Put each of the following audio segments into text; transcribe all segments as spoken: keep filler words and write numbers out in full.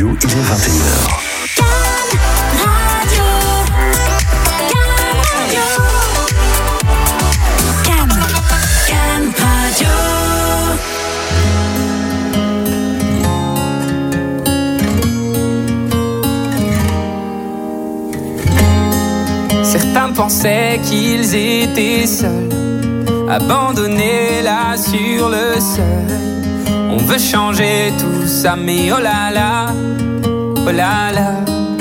Radio, il est vingt et une heures. Certains pensaient qu'ils étaient seuls, abandonnés là sur le seuil. On veut changer tout ça, mais oh là là, oh là là.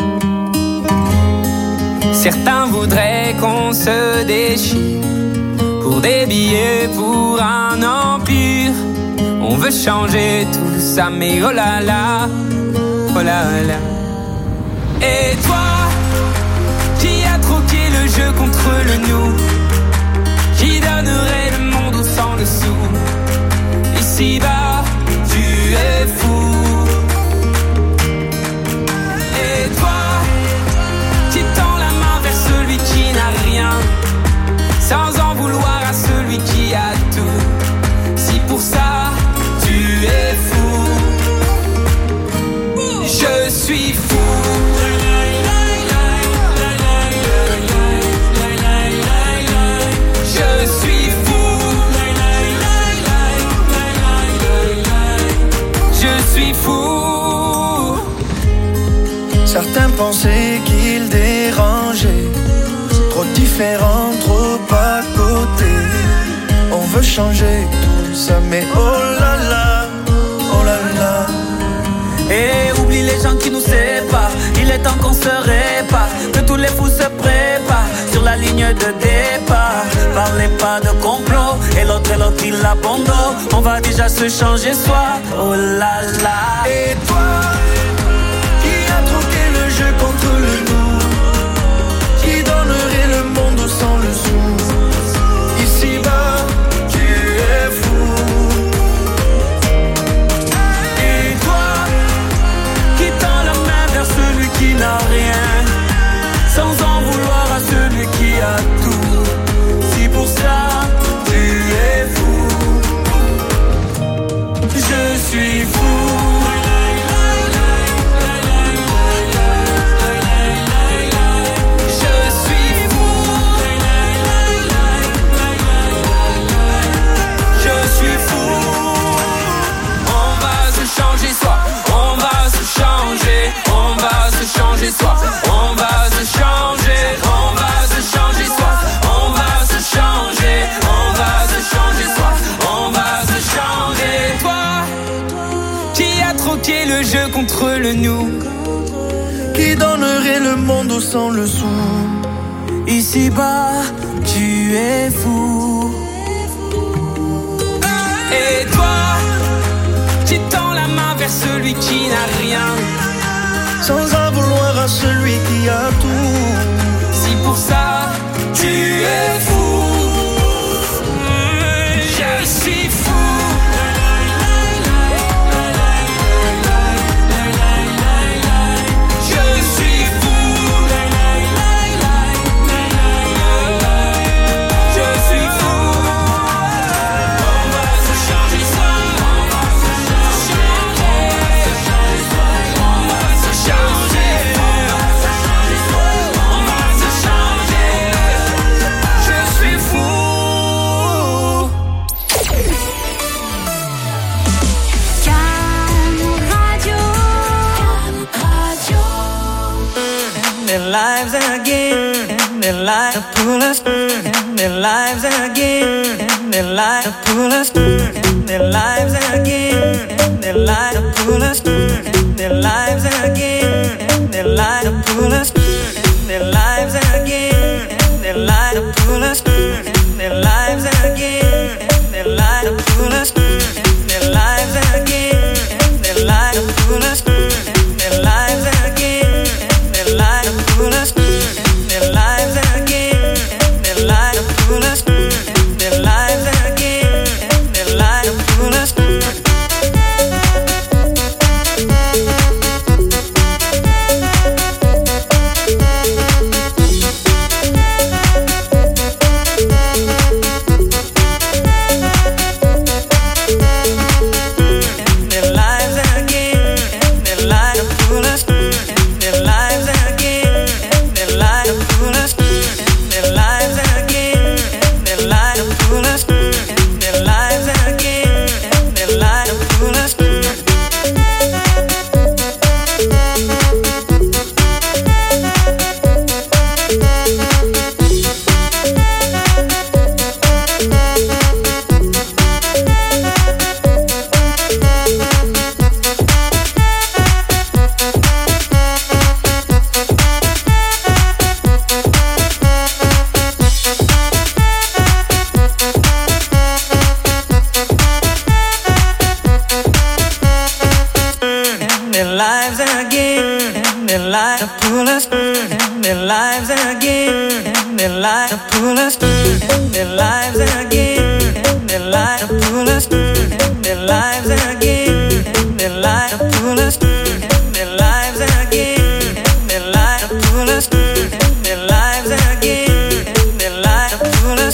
Certains voudraient qu'on se déchire pour des billets, pour un empire. On veut changer tout ça, mais oh là là, oh là là. Et toi, qui a troqué le jeu contre le nous, qui donnerait le monde au sang le sou. Ici-bas, tu es fou. Et toi, qui tend la main vers celui qui n'a rien, sans en vouloir à celui qui a tout. Si pour ça, tu es fou, je suis fou. Certains pensaient qu'ils dérangeaient, trop différents, trop à côté. On veut changer tout ça, mais oh là là, oh là là. Et oublie les gens qui nous séparent, il est temps qu'on se répare, que tous les fous se préparent sur la ligne de départ. Parlez pas de complot, et l'autre et l'autre il abandonne. On va déjà se changer soi, oh là là. Et toi, contre le nous, qui donnerait le monde sans le sou. Ici-bas, tu es fou. Et toi, qui tend la main vers celui qui n'a rien, sans en vouloir à celui qui a tout. Si pour ça, tu es fou, je suis fou. Changer soi, on va se changer, on va se changer soi, on va se changer, on va se changer soi, on va se changer. Toi, qui a troqué le jeu contre le nous, qui donnerait le monde au sang le sou. Ici-bas, tu es fou. Et toi, qui tend la main vers celui qui n'a rien, sans en vouloir à celui qui a tout. Si pour ça, tu es fou, je suis fou. Je suis fou. Je suis fou. On va se changer soi, on va se changer, on va se changer, on va se changer, on va se changer. Je suis fou. Can Radio. Can Radio. In their lives again, in their lives to pull us, in their lives again, in their lives to pull us, in their lives again, in their lives to pull us, in their lives again, in their lives to pull us, in their lives again, in their lives to pull us, in their lives again, in their lives to pull us, in their lives again, in their lives to pull us, in their lives again, in their lives to pull us, in their lives again, in their lives to pull us, in their lives again, in their lives to pull us. pull us in their lives again, in their lives to pull us in their lives again, in their lives to pull us in their lives again, in their lives to pull us in their lives again, in their lives to pull us in their lives again, in their lives to pull us.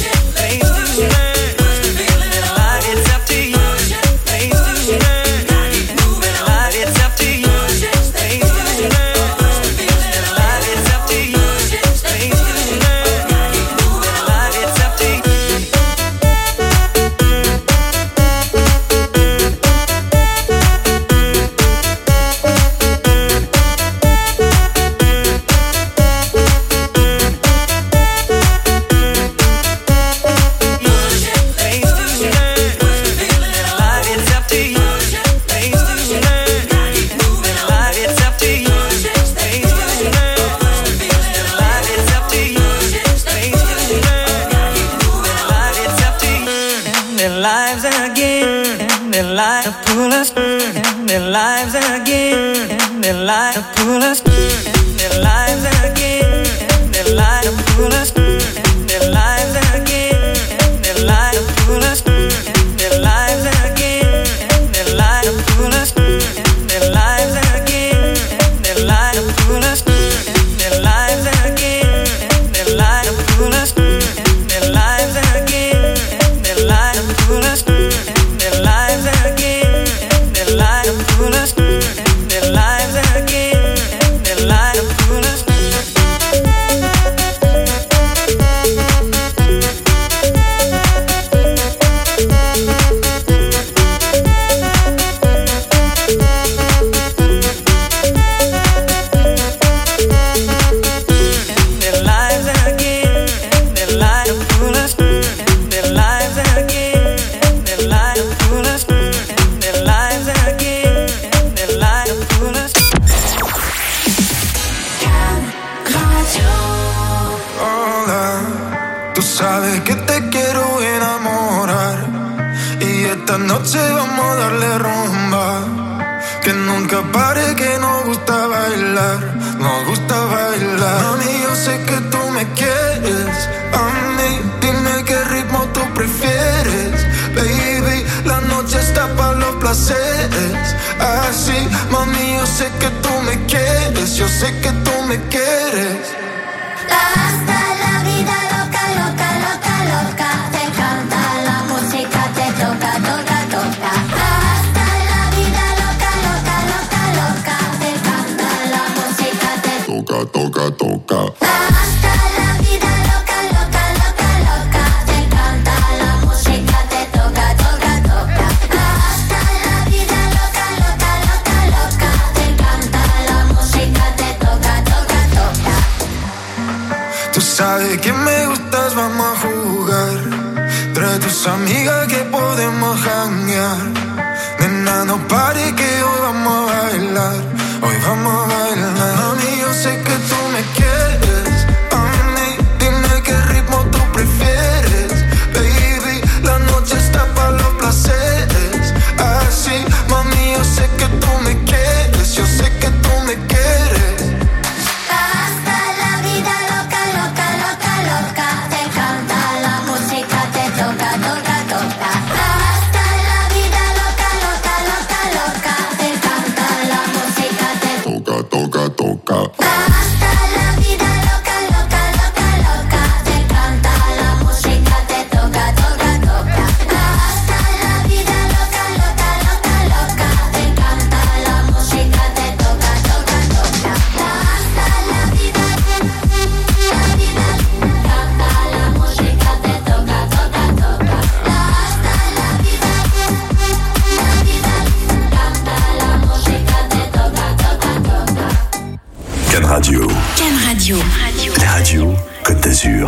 Radio. Ken Radio. La radio Côte d'Azur.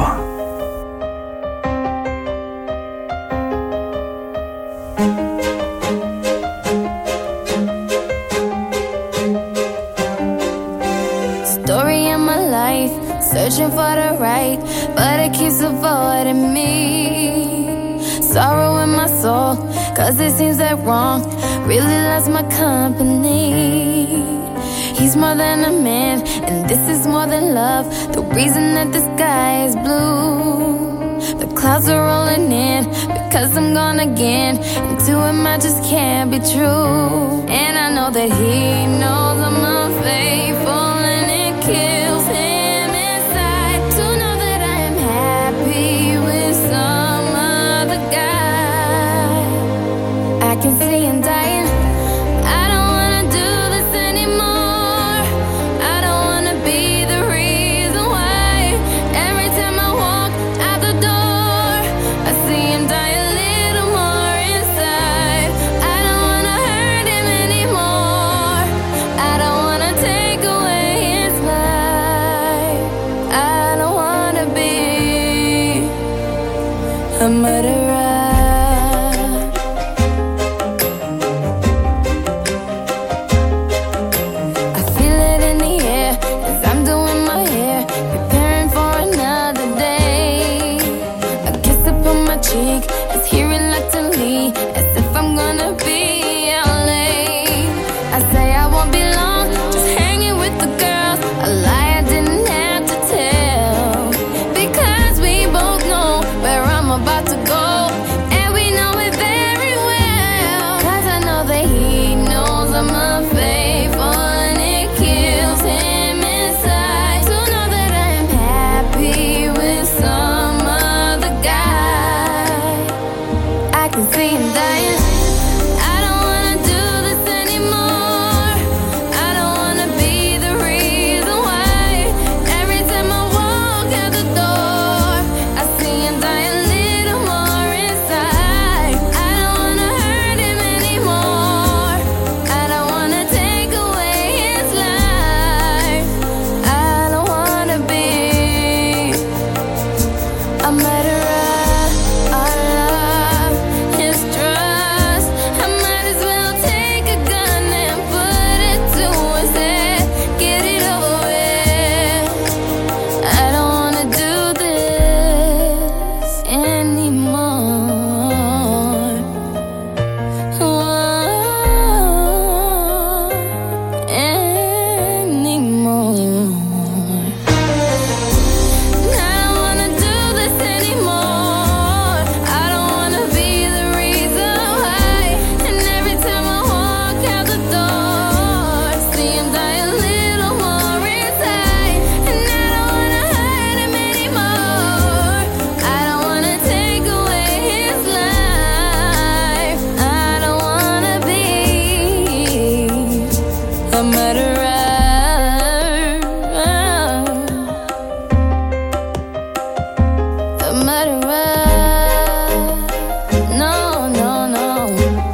Story of my life, searching for the right, but it keeps avoiding me. Sorrow in my soul, cause it seems that wrong really loves my company. He's more than a man, and this is more than love. The reason that the sky is blue, the clouds are rolling in because I'm gone again, and to him I just can't be true. And I know that he knows I'm unfaithful, and it kills him inside to know that I am happy with some other guy. I can see him dying. I don't wanna do this anymore. I don't wanna be the reason why. Every time I walk out the door, I see him die a little more inside. I don't wanna hurt him anymore. I don't wanna take away his life. I don't wanna be a murderer. I feel it in the air as I'm doing my hair, preparing for another day. A kiss upon my cheek is here reluctantly, as if I'm gonna be out late. I say I won't be long, just hanging with the girls. A lie I didn't have to tell, because we both know where I'm about to go, and we know it very well. 'Cause I know that he knows I'm unfaithful, and it kills him inside to know that I'm happy with some other guy. I can see him dying. I don't wanna do this anymore. I don't wanna be the reason why. Every time I walk out the door, I see him die a little more inside. I don't wanna hurt him anymore. I don't wanna take away his life. I don't wanna be a murderer. Our love is trust. I might as well take a gun and put it to his head. Get it over with. I don't wanna do this anymore. Whoa, anymore. I don't wanna do this anymore. I don't wanna be the reason why. And every time I walk out the door, I see him die a little more inside. And I don't wanna hurt him anymore. I don't wanna take away his life. I don't wanna be a murderer. A murderer. No, no, no.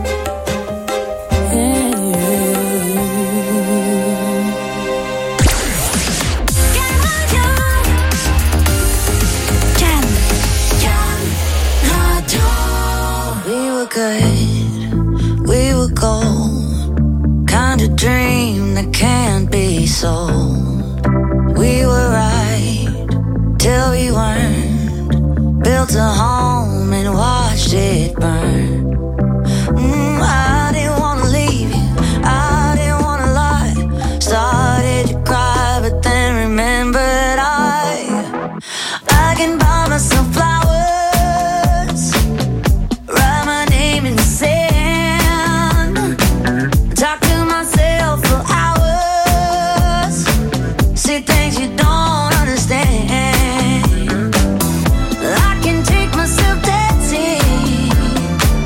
We were good, we were gold, kind of dream that can't be sold. We were right till we weren't, built a home and watched it burn. Mm, I didn't wanna leave you, I didn't wanna lie. Started to cry, but then remembered I I can buy myself flowers, write my name in the sand, talk to myself for hours, see things you don't understand. I can take myself dancing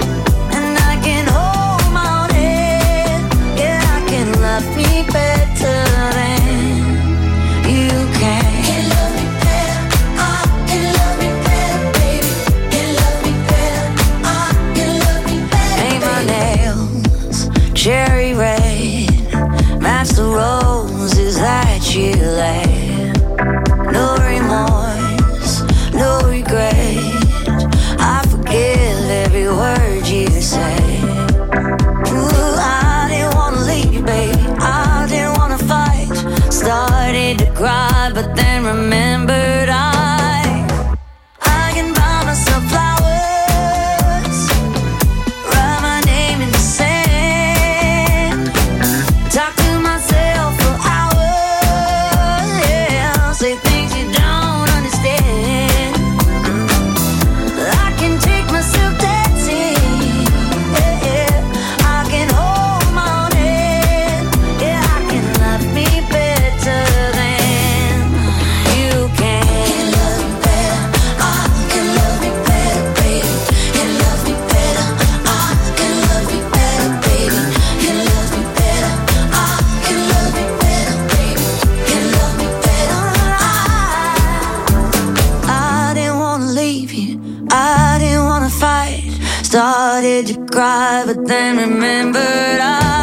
to cry, but then remembered I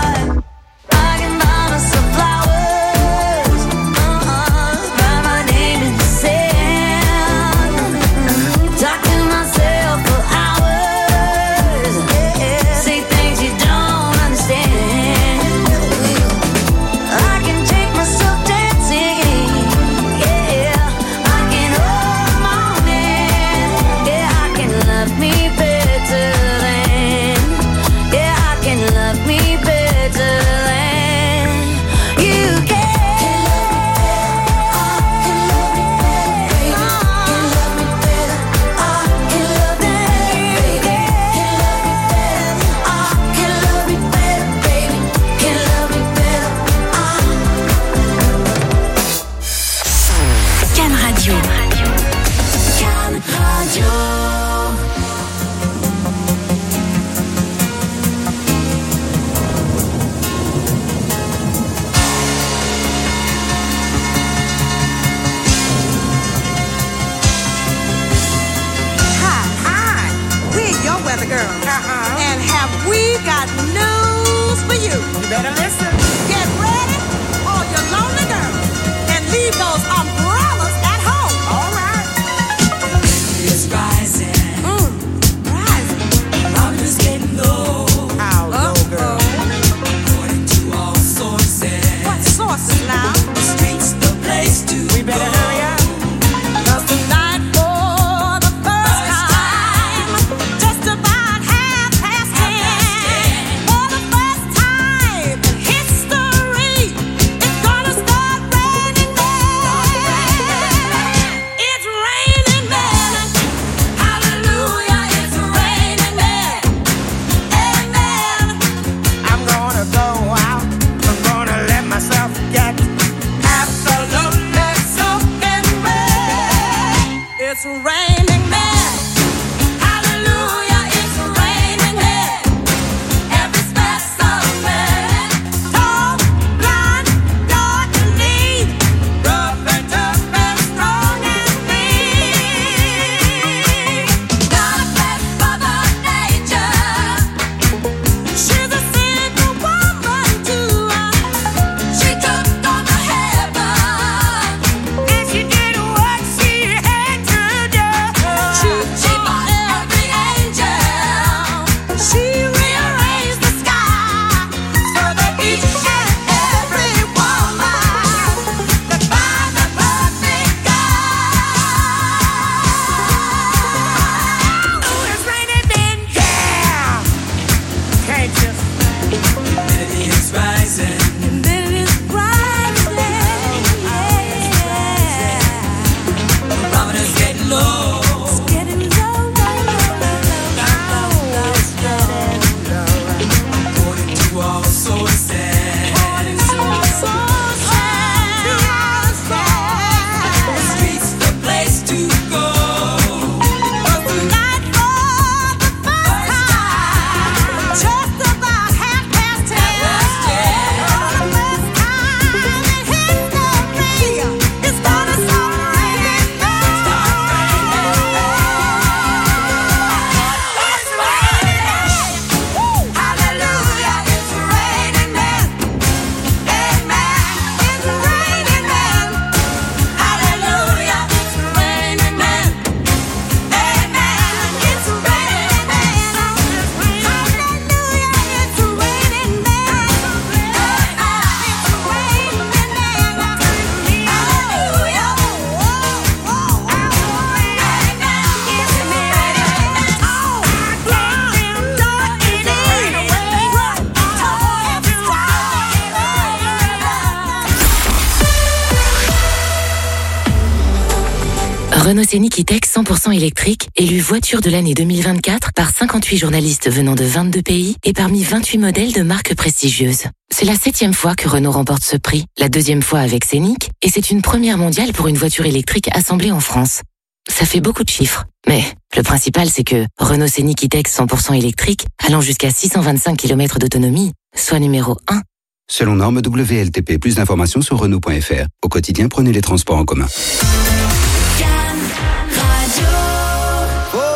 Renault Scénic E-Tech cent pour cent électrique, élu voiture de l'année deux mille vingt-quatre par cinquante-huit journalistes venant de vingt-deux pays et parmi vingt-huit modèles de marques prestigieuses. C'est la septième fois que Renault remporte ce prix, la deuxième fois avec Scénic, et c'est une première mondiale pour une voiture électrique assemblée en France. Ça fait beaucoup de chiffres, mais le principal c'est que Renault Scénic E-Tech cent pour cent électrique, allant jusqu'à six cent vingt-cinq kilomètres d'autonomie, soit numéro un. Selon norme W L T P, plus d'informations sur Renault point F R. Au quotidien, prenez les transports en commun.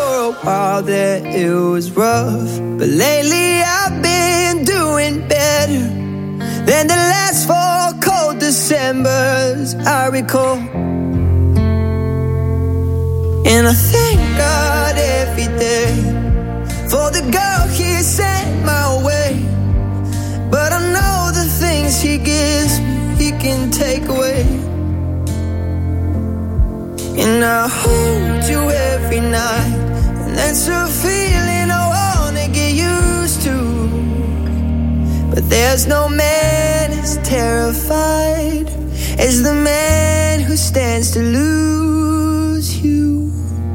all that it was rough. But lately I've been doing better than the last four cold Decembers I recall. And I thank God every day for the girl He sent my way. But I know the things He gives me, He can take away. And I hold you every night, and that's a feeling I wanna get used to. But there's no man as terrified as the man who stands to lose you.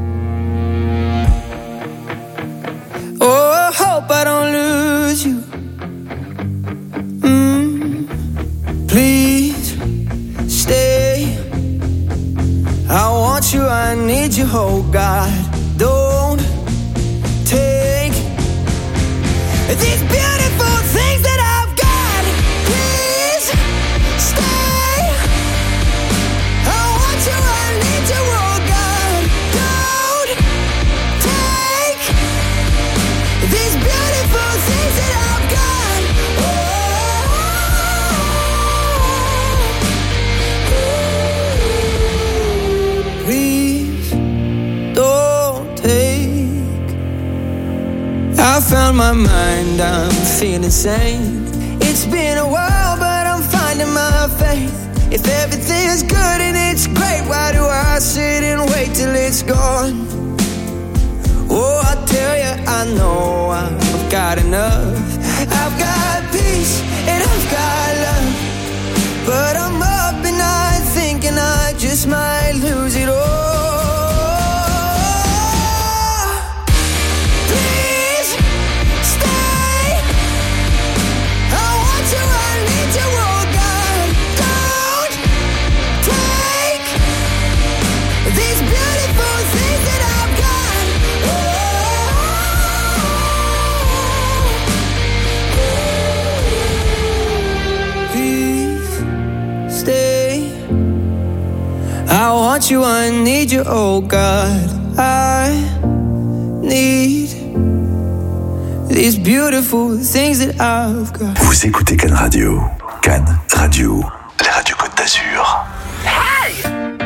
Oh, I hope I don't lose you. Mm, please stay. I want you, I need you, oh God. Don't take these beautiful things that I've got. Please stay. I want you, I need you, oh God. Don't take these beautiful things that I've got. Oh, please don't take. I found my mind, I'm feeling sane. It's been a while, but I'm finding my faith. If everything's good and it's great, why do I sit and wait till it's gone? Oh, I tell you, I know I've got enough. I've got peace and I've got love. But I'm up and night thinking I just might lose it all. Please stay. I want you, I need you, oh God. Don't take these beautiful things that I've got. Please stay. I want you, I need you, oh God. I need these beautiful things that I've got. Vous écoutez Cannes Radio. Cannes Radio, la radio Côte d'Azur. Hey!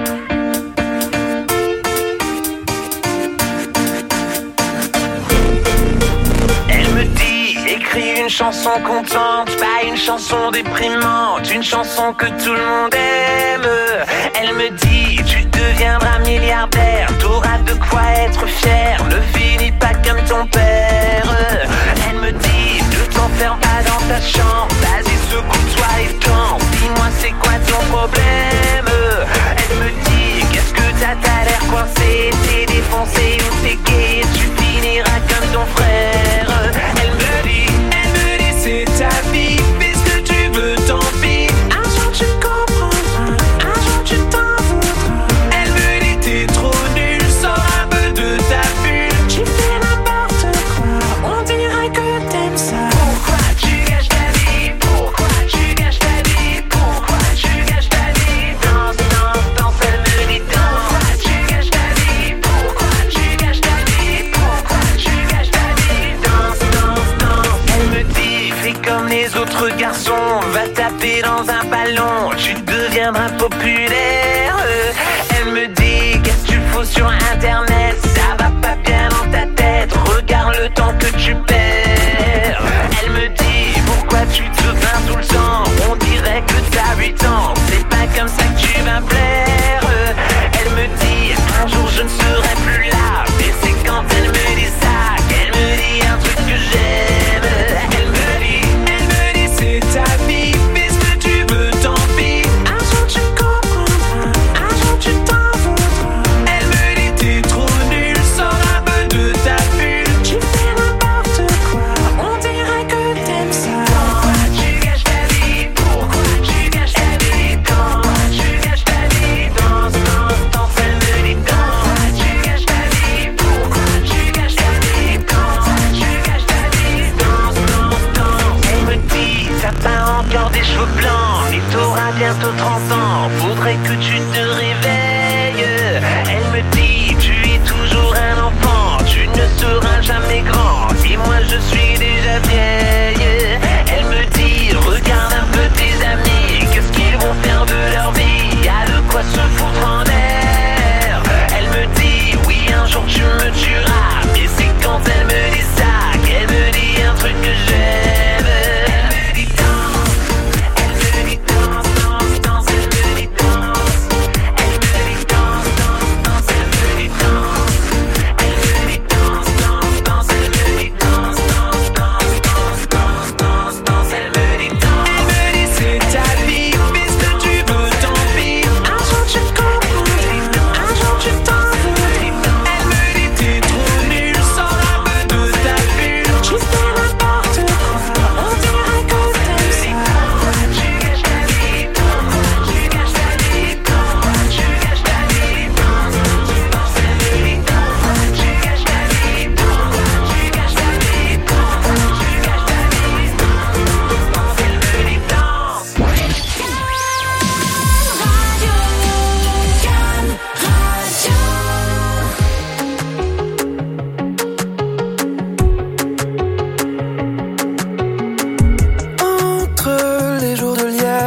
Elle me dit, écris une chanson contente, pas une chanson déprimante, une chanson que tout le monde aime. Elle me dit, tu deviendras milliardaire, t'auras de quoi être fier, ne finis pas comme ton père. Elle me dit, ne t'enferme pas dans ta chambre, vas-y secoue-toi et danse, dis-moi c'est quoi ton problème. Elle me dit, qu'est-ce que t'as, t'as l'air coincé, t'es défoncé ou t'es gay, tu finiras comme ton frère. Elle me dit, elle me dit c'est ta vie, fais ce que tu veux, tant pis. Un jour tu comprendras, un jour tu t'en voudras. Elle me dit t'es trop nul, sors un peu de ta bulle. Tu fais n'importe quoi, on dirait que t'aimes ça. Pourquoi tu gâches ta vie? Pourquoi tu gâches ta vie? Pourquoi tu gâches ta vie? Danse, danse, danse, elle me dit danse. Pourquoi tu gâches ta vie? Pourquoi tu gâches ta vie? Pourquoi tu gâches ta vie? Danse, danse, danse. Elle me dit fais comme les autres garçons, va taper dans un ballon, tu deviendras populaire. Elle me dit qu'est-ce que tu fous sur internet, ça va pas bien dans ta tête, regarde le temps que tu perds. Elle me dit pourquoi tu te plains tout le temps, on dirait que t'as huit ans, c'est pas comme ça que tu vas plaire. Elle me dit un jour je ne serai plus là, et c'est quand elle me dit ça qu'elle me dit un truc que j'aime. Elle me dit, elle me dit c'est ta vie, fais ce que tu veux, tant pis. Un jour tu comprendras, un jour tu t'en voudras. Elle me dit t'es trop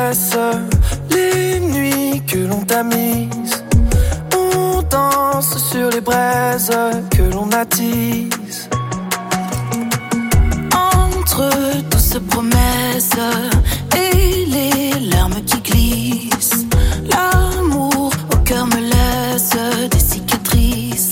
laisse les nuits que l'on t'a mises. On danse sur les braises que l'on attise. Entre douces promesses et les larmes qui glissent, l'amour au cœur me laisse des cicatrices.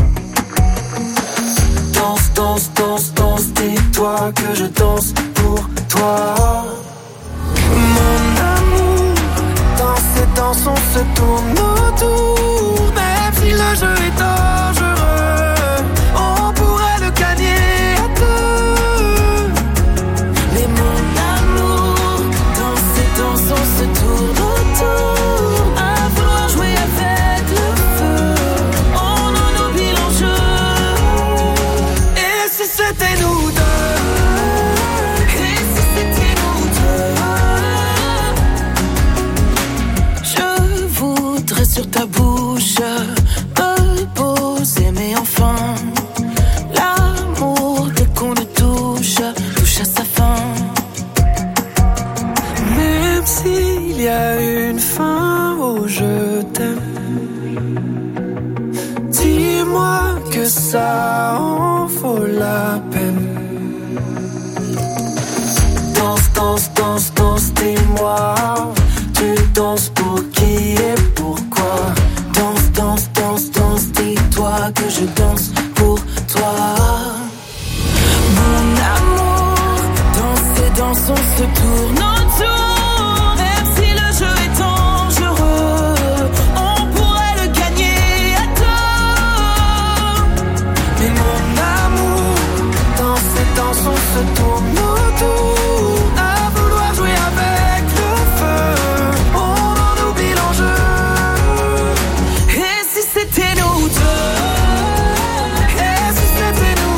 Danse, danse, danse, danse, dis-toi que je danse pour toi. Mon amour, dans ces danses on se tourne autour. Même si le jeu est dangereux, on pourrait le gagner à deux. Mais mon amour, dans ces danses on se tourne autour. À vouloir jouer avec le feu, on en oublie l'enjeu. Et si c'était nous deux? Sur ta bouche, me poser, mais enfin, l'amour, dès qu'on le touche, touche à sa fin. Même s'il y a une fin au je t'aime, dis-moi que ça en vaut la peine. Danse, danse, danse, danse, dis-moi, tu danses pour qui et pourquoi? Danse, danse, danse, danse, dis-toi que je danse pour toi. Mon amour, dans ces danses on se tourne autour. Même si le jeu est dangereux, on pourrait le gagner à deux. Mais mon amour, dans ces danses on se tourne autour. À vouloir jouer avec le feu, on en oublie l'enjeu. Et si c'était nous deux? Et si c'était nous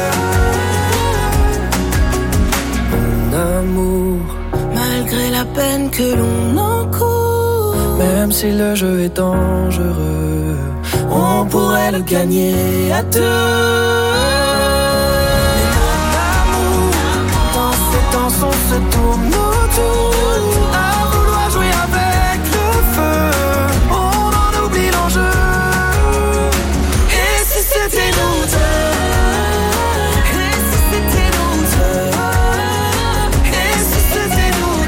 deux? Mon amour, malgré la peine que l'on encourt, même si le jeu est dangereux, on pourrait le gagner à deux. Dans ces danses on se tourne autour. À vouloir jouer avec le feu, on en oublie l'enjeu. Et si c'était nous deux? et si c'était nous deux? Et si c'était nous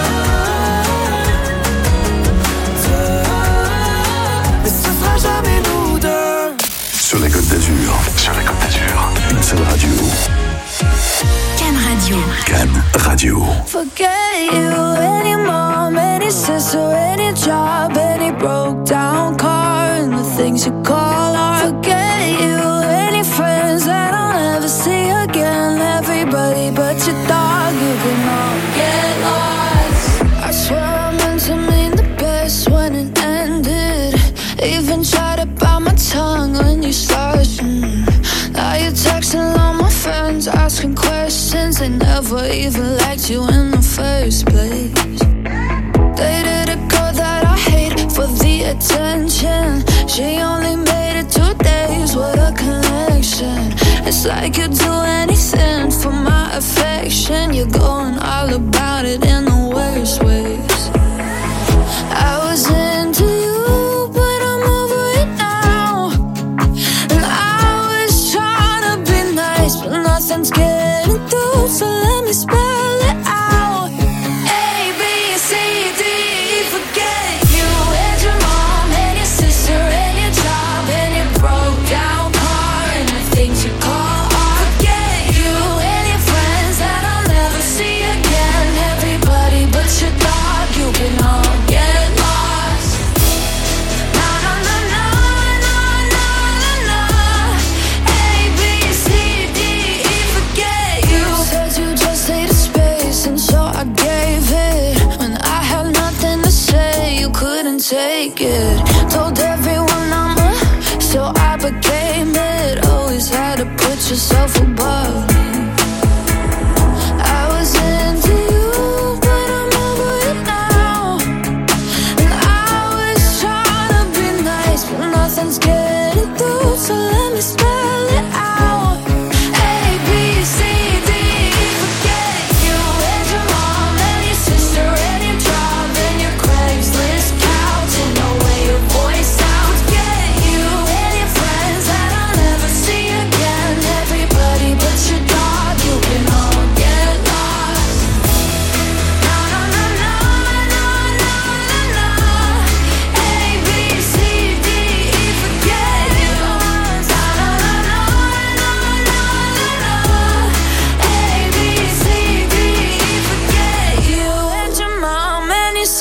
deux? Mais ce sera jamais nous deux. Sur la Côte d'Azur, sur la Côte d'Azur, une seule radio. Can Radio. Can Radio. Forget you, any mom, any sister, any job, any broke down car, and the things you call art. Forget you, any friends that I'll never see again. Everybody but your dog, you can all get lost. I swear I meant to mean the best when it ended. Even tried to bite my tongue when you started. Mm. Now you're texting all my friends, asking questions. They never even liked you in the first place. Dated a girl that I hate for the attention. She only made it two days, what a connection. It's like you'd do anything for my affection. You're going all about it in the worst ways. I was into you, but I'm over it now. And I was trying to be nice, but nothing's getting through. So let me spell it out. A, B, C, D, E, forget you. And your mom, and your sister, and your job, and your broke down car, and the things you call art. Forget you, and your friends that I'll never see again. Everybody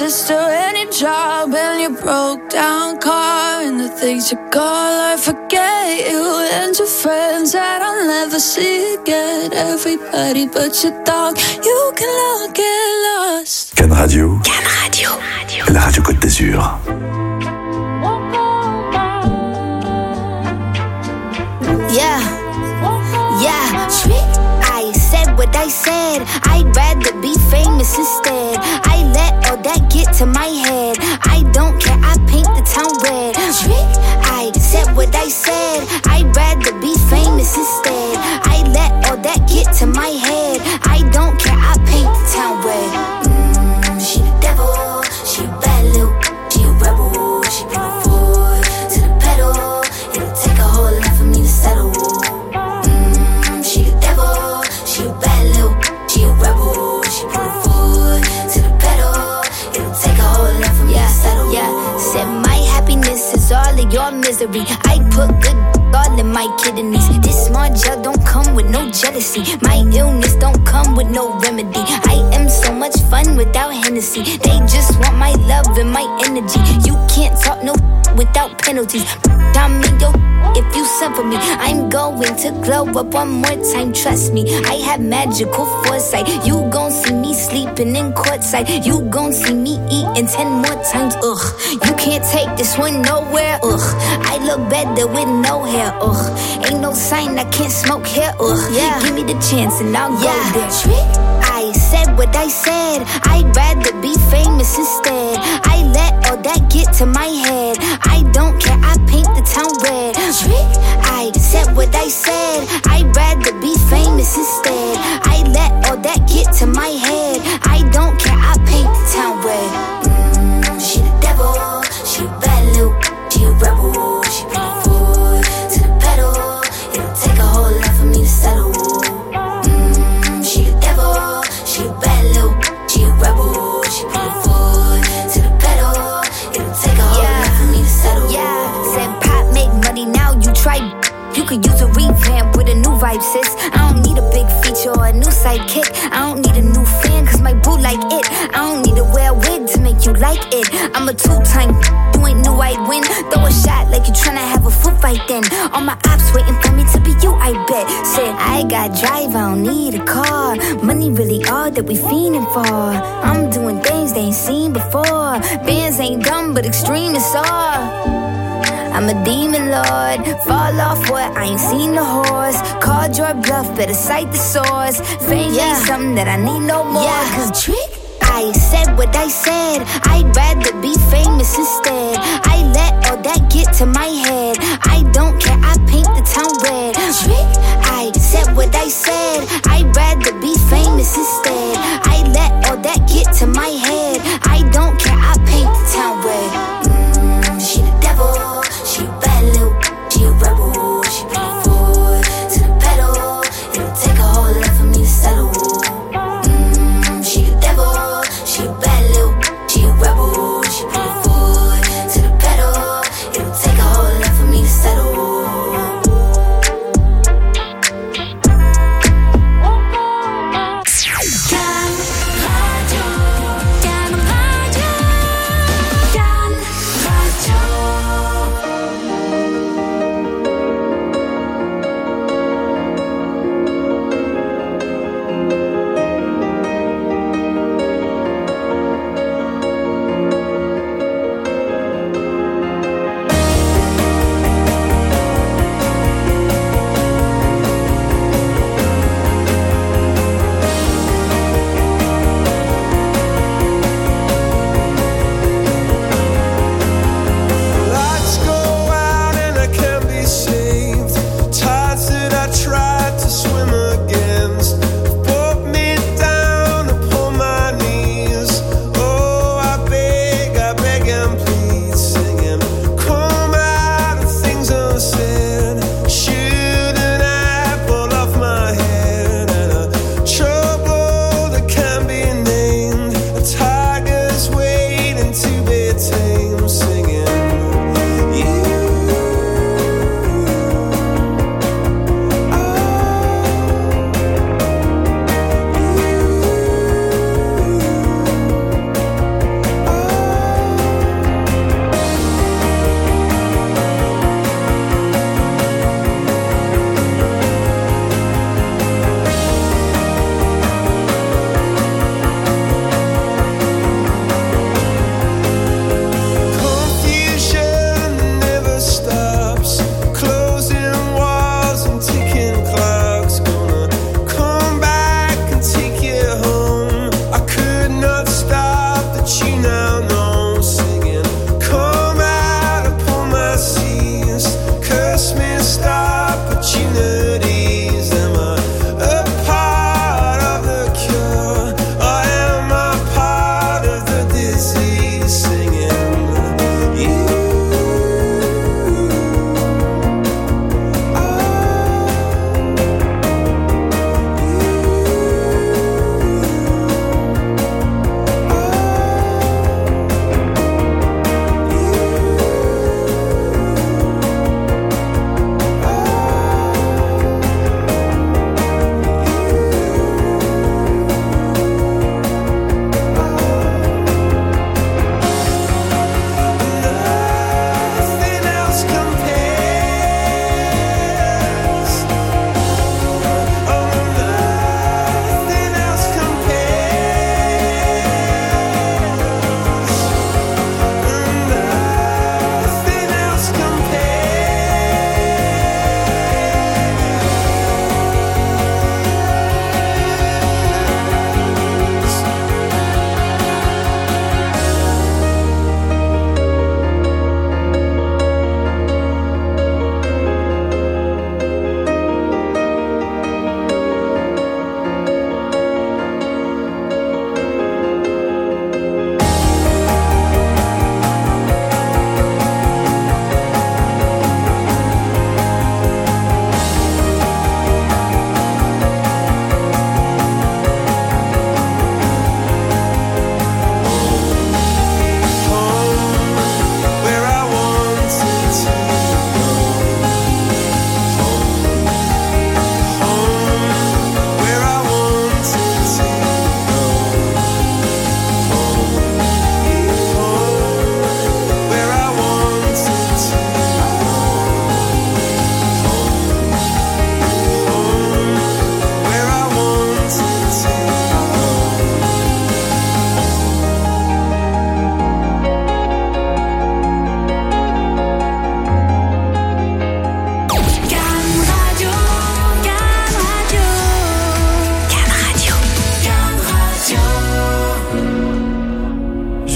sister, any job, and your broke down car, and the things you call, I forget you, and your friends that I'll never see again. Everybody but your dog, you can all get lost. Can Radio. Can Radio. La radio Côte d'Azur. Yeah, yeah, trick. I said what I said. I'd rather be famous instead. I let all that get to my head. I don't care, I paint the town red. Trick. I said what I said. I'd rather be famous instead. I let all that get to my head. I don't care, I paint the town red. Mm, she the devil. She a bad little. She a rebel. She bring a foot to the pedal. It'll take a whole lot for me to settle. Mm, she the devil. She a bad little. She a rebel. She bring a foot to the pedal. It'll take a whole lot for me yeah, to settle. Yeah, said my happiness is all of your misery. I put good all in my kidneys. This small gel don't come with no jealousy. My illness don't come with no remedy. I am so much fun without Hennessy. They just want my love and my energy. You can't talk no without penalties. I'm in your if you send for me. I'm going to glow up one more time, trust me. I have magical foresight. You gon' see me sleeping in courtside. You gon' see me eating ten more times, ugh. You can't take this one nowhere, ugh. I look better with no hair, ugh. Ain't no sign I can't smoke hair, ugh. Yeah. Give me the chance and I'll yeah. go there. Trick. I said what I said. I'd rather be famous instead. I let all that get to my head. I don't care, I paint the town red. Trick. I said what I said. I'd rather be famous instead. I let all that get to my head. I don't care, I paint the town red. Mm, she the devil. She a bad little. She a rebel. She bring a foot to the pedal. It'll take a whole lot for me to settle. Mm, she the devil. She a bad little. She a rebel. She bring a foot to the pedal. It'll take a whole yeah. lot for me to settle. Yeah, said pop make money now. You try. You could use a revamp with a new vibe, sis. I don't need a big feature or a new sidekick. I don't need a new fan, cause my boo like it. I don't need to wear a wig to make you like it. I'm a two-time, you ain't knew I'd win. Throw a shot like you tryna have a foot fight then. All my ops waiting for me to be you, I bet. Said, I got drive, I don't need a car. Money really all that we fiending for. I'm doing things they ain't seen before. Bands ain't dumb, but extreme is all. I'm a demon lord, fall off what, I ain't seen the horse. Called your bluff, better cite the source. Fame yeah. ain't something that I need no more. Yeah, cause trick. I said what I said. I'd rather be famous instead. I let all that get to my head. I don't care, I paint the town red. Trick. I said what I said. I'd rather be famous instead. I let all that get to my head. I don't care, I paint the town red. Mm, she the devil. She a bad little, she a rebel. She bring a foot to the pedal. It'll take a whole lot for me to settle. Mm, she the devil. She a bad little, she a rebel. She bring a foot to the pedal. It'll take a whole lot for me to settle. Can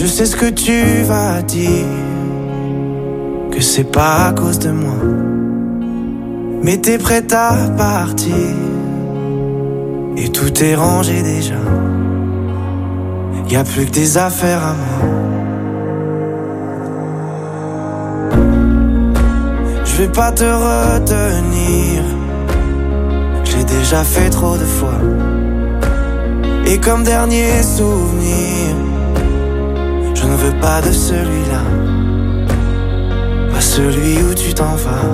Je sais ce que tu vas dire, que c'est pas à cause de moi, mais t'es prête à partir et tout est rangé déjà. Y'a plus que des affaires à moi. Je vais pas te retenir, j'ai déjà fait trop de fois. Et comme dernier souvenir, je ne veux pas de celui-là, pas celui où tu t'en vas.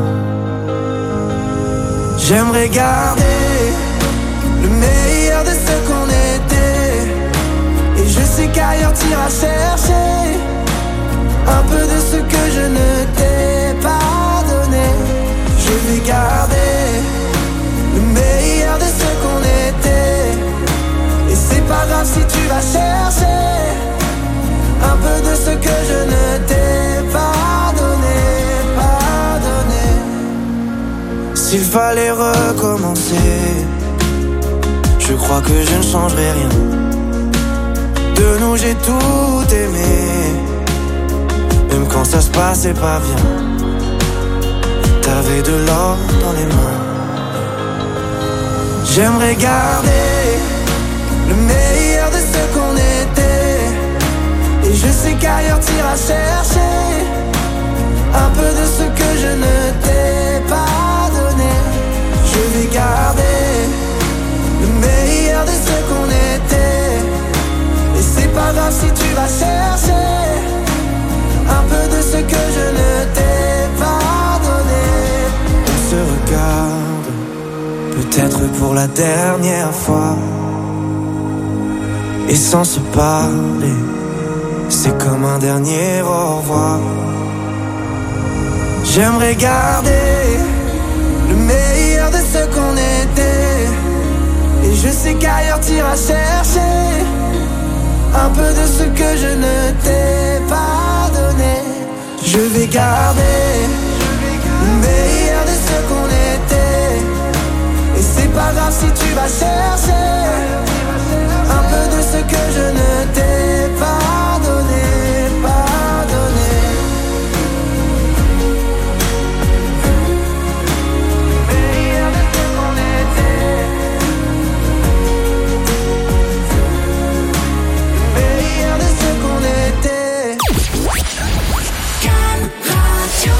J'aimerais garder le meilleur de ce qu'on était, et je sais qu'ailleurs t'iras chercher un peu de ce que je ne t'ai pas donné. Je vais garder le meilleur de ce qu'on était, et c'est pas grave si tu vas chercher un peu de ce que je ne t'ai pas donné, pas donné. S'il fallait recommencer, je crois que je ne changerai rien. De nous j'ai tout aimé, même quand ça se passait pas bien. T'avais de l'or dans les mains. J'aimerais garder le meilleur de ce qu'on était, et je sais qu'ailleurs t'iras chercher un peu de ce que je ne t'ai pas donné. Je vais garder le meilleur de ce qu'on était, et c'est pas grave si tu vas chercher un peu de ce que je ne t'ai pas donné. On se regarde, peut-être pour la dernière fois, et sans se parler, c'est comme un dernier au revoir. J'aimerais garder le meilleur de ce qu'on était, et je sais qu'ailleurs t'iras chercher un peu de ce que je ne t'ai pas donné. Je vais garder le meilleur de ce qu'on était, et c'est pas grave si tu vas chercher un peu de ce que je ne t'ai pas donné, pas donné. Le meilleur de ce qu'on était, le meilleur de ce qu'on était. Can Radio.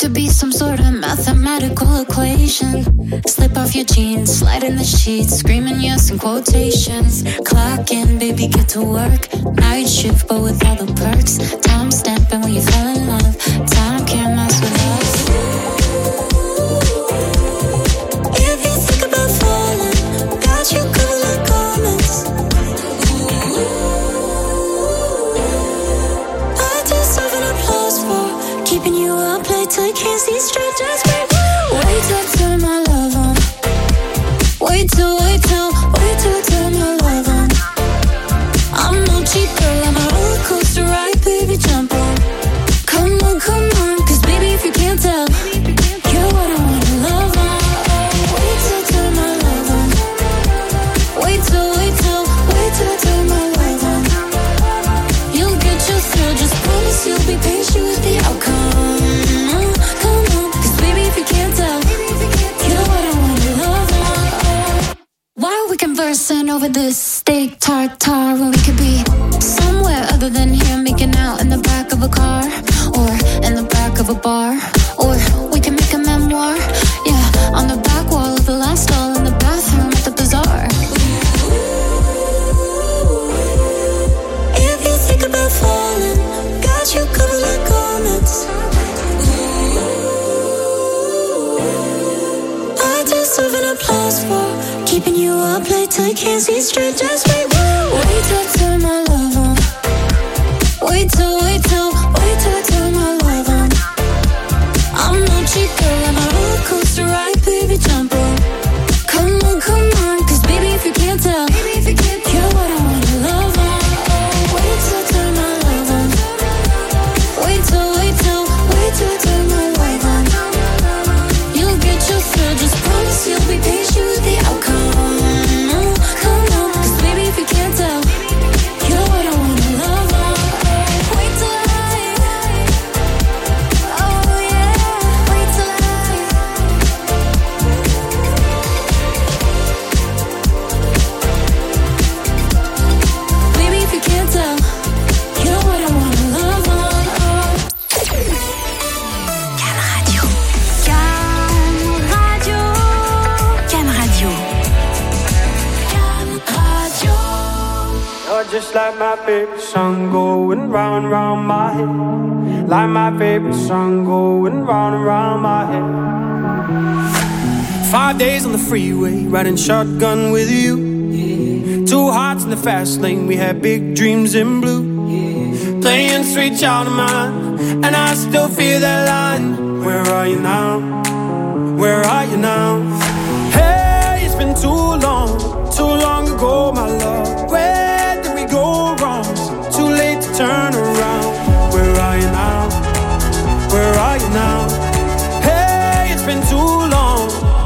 to be some sort of mathematical equation. Slip off your jeans, slide in the sheets, screaming yes in quotations. Clock in, baby, get to work. Night shift, but with all the perks. Time stamping when you fell in love. Time can't mess with us. If you think about falling, got you covered like garments. I deserve an applause for keeping you up late till you can't see straight. Just wait, wait till I turn my love on. Wait till, wait till, wait till I turn my love on. I'm no cheap girl, I'm a roller coaster ride, baby, jump on. Come on, come on, cause baby, if you can't tell, you're what I wanna love on. Wait till I turn my love on. Wait till, wait till, wait till I turn my love on. You'll get your thrill, just promise you'll be patient with the outcome. Come on, cause baby, if you can't tell, you're what I wanna love on. Why are we conversing over this steak tartare when we could be somewhere other than here, making out in the back of a car, or in the back of a bar, or we can make a memoir, yeah, on the back wall of the last stall in the bathroom at the bazaar. If you think about falling, got you covered like garments. I deserve an applause for keeping you up late till you can't see straight. Just wait, wait till I turn my love on. Wait till, wait till, wait till I turn my love on. I'm no cheap girl, I'm a roller coaster ride, baby, jump on. Come on, come on, cause baby, if you can't tell, you're what I wanna love on. Wait till I turn my love on. Wait till, wait till, wait till I turn my love on. You'll get your thrill, just promise you'll be patient with the outcome. Come on, cause baby, if you can't tell, you're what I wanna love on. Wait till I, oh yeah, wait till I. Baby, if you can't tell, you're what I wanna love on. Can Radio. Can Radio. Can Radio. Can Radio. You're just like my favorite song going round and round my head. Like my favorite song going round and round my head. Five days on the freeway, riding shotgun with you. Yeah. Two hearts in the fast lane, we had big dreams in blue. Yeah. Playing sweet child of mine, and I still feel that line. Where are you now? Where are you now? Hey, it's been too long, too long ago, my love. Where did we go wrong? Too late to turn around. Where are you now? Where are you now? Hey, it's been too long.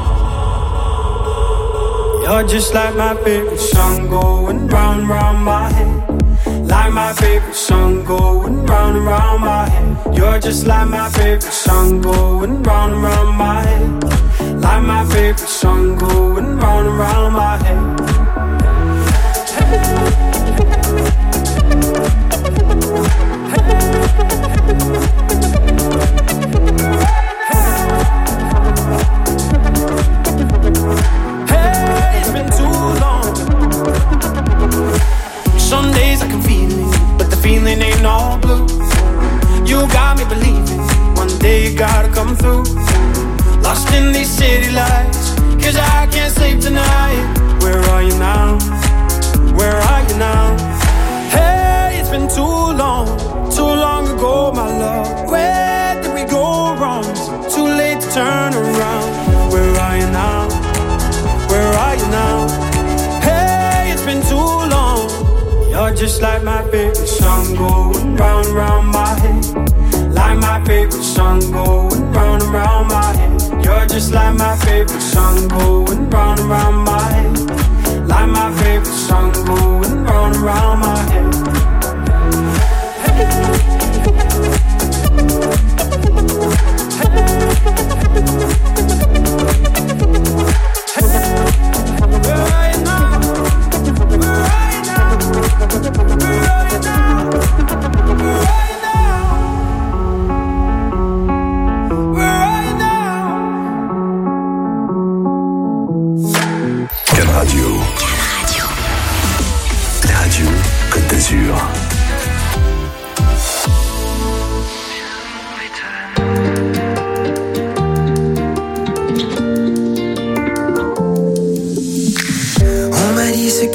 You're just like my favorite song going round and round my head. Like my favorite song going round and round my head. You're just like my favorite song going round and round my head. Like my favorite song going round and round my head. Hey, it's been too long. Some days I can feel it, but the feeling ain't all blue. You got me believing one day you gotta come through. Lost in these city lights, cause I can't sleep tonight. Where are you now? Where are you now? Hey, it's been too long, too long ago, my love. Where did we go wrong? Too late to turn around. Where are you now? Where are you now? Hey, it's been too long. You're just like my favorite song going round and round my head. Like my favorite song going round and round my head. You're just like my favorite song going round and round my head. Like my favorite song going round and round my head. Where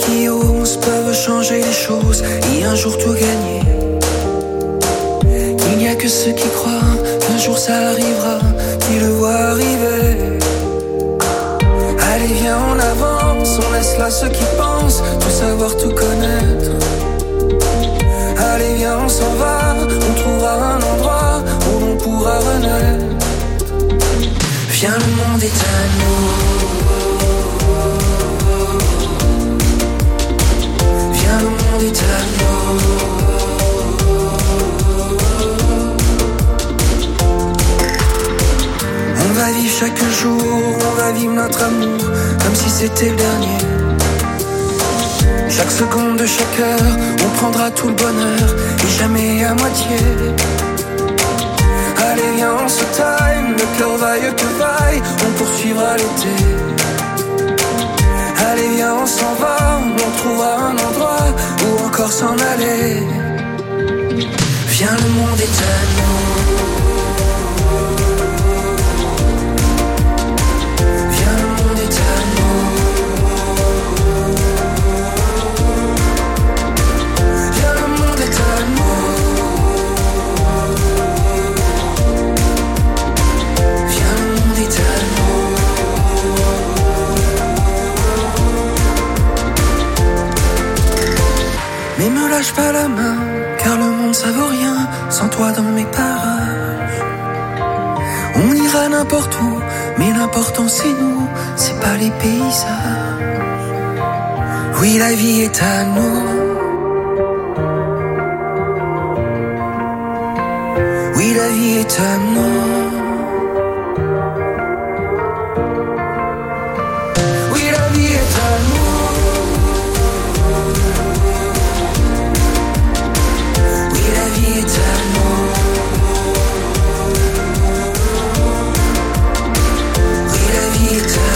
qui osent peuvent changer les choses et un jour tout gagner. Il n'y a que ceux qui croient qu'un jour ça arrivera, qui le voient arriver. Allez viens on avance, on laisse là ceux qui pensent tout savoir, tout connaître. Allez viens on s'en va, on trouvera un endroit où l'on pourra renaître. Viens le monde est à nous. Viens le monde est à nous. On va vivre chaque jour, on va vivre notre amour comme si c'était le dernier. Chaque seconde de chaque heure, on prendra tout le bonheur et jamais à moitié. Allez viens on se time, le cœur vaille que vaille, on poursuivra l'été. Allez viens on s'en va, on trouvera un endroit où encore s'en aller. Viens le monde est à nous. Viens le monde est à nous. Viens le monde est à nous. Viens le monde est à nous. Mais me lâche pas la main, car le monde ça vaut rien sans toi dans mes parages. On ira n'importe où, mais l'important c'est nous, c'est pas les paysages. Oui la vie est à nous. Oui la vie est à nous. Oui la vie est à nous. Oui la vie est à nous. Oui la vie est à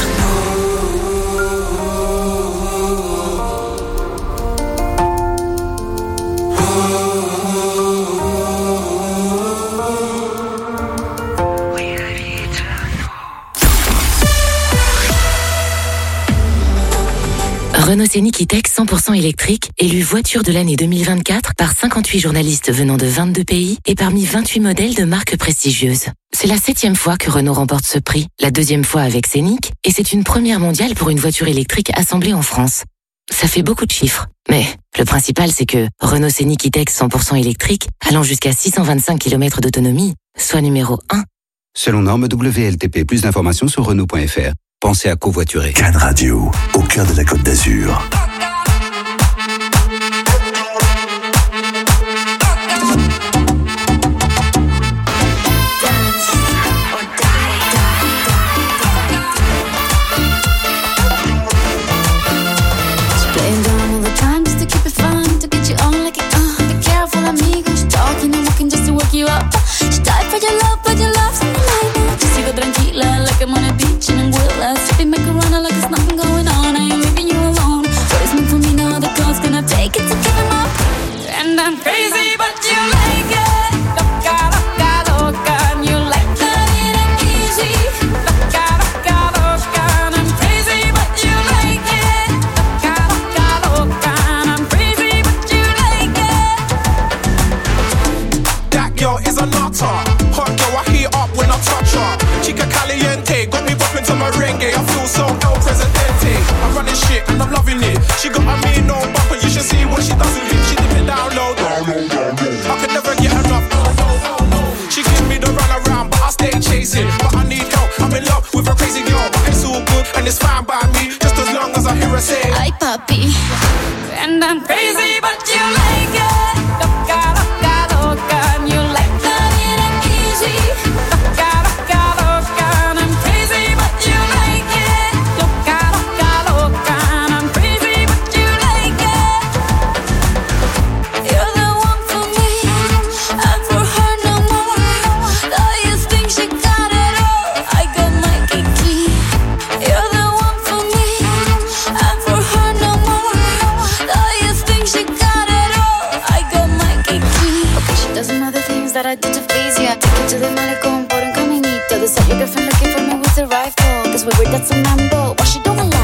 Renault Scénic E-Tech cent pour cent électrique, élu voiture de l'année deux mille vingt-quatre par cinquante-huit journalistes venant de vingt-deux pays et parmi vingt-huit modèles de marques prestigieuses. C'est la septième fois que Renault remporte ce prix, la deuxième fois avec Scénic, et c'est une première mondiale pour une voiture électrique assemblée en France. Ça fait beaucoup de chiffres, mais le principal c'est que Renault Scénic E-Tech cent pour cent électrique, allant jusqu'à six cent vingt-cinq kilomètres d'autonomie, soit numéro un. Selon norme W L T P, plus d'informations sur Renault point F R. Pensez à covoiturer. Cannes Radio, au cœur de la Côte d'Azur. You up. She died for your love, but your love's in the night now. Just sigo tranquila, like I'm on a beach in Anguilla. Sipping macarona like it's nothing going on. I ain't leaving you alone. What is meant for me, no other girl's gonna take it to give him up. And I'm crazy, but you like it. Loca, loca, loca, and you like that it ain't easy. Loca, loca, loca, and I'm crazy, but you like it. Loca, loca, loca, and I'm crazy, but you like it. That girl is a nutter. Hot girl, I heat up when I touch her. Chica caliente, got me bopping to merengue. I feel so El Presidente. I'm running shit and I'm loving it. She got a mean no bumper, you should see what she does with it. She dip it down low, down low, down low. I could never get enough. She gives me the run around, but I stay chasing. But I need help, I'm in love with a crazy girl. But it's all good and it's fine by me, just as long as I hear her say, ay papi. And I'm crazy, but you like it. Loca, loca, loca, and you like that it ain't easy. Loca, loca, loca, and I'm crazy, but you like it. Loca, loca, loca, and I'm crazy, but you like it. You're the one for me, and for her no more. Though you think she got it all, I got my key. You're the one for me, and for her no more. Though you think she got it all, I got my key. Okay, she does some other things that I did to please you. Take it to the malecón por un caminito. Decide your girlfriend looking for me with a rifle. Cause we were that some mambo. Why she don't like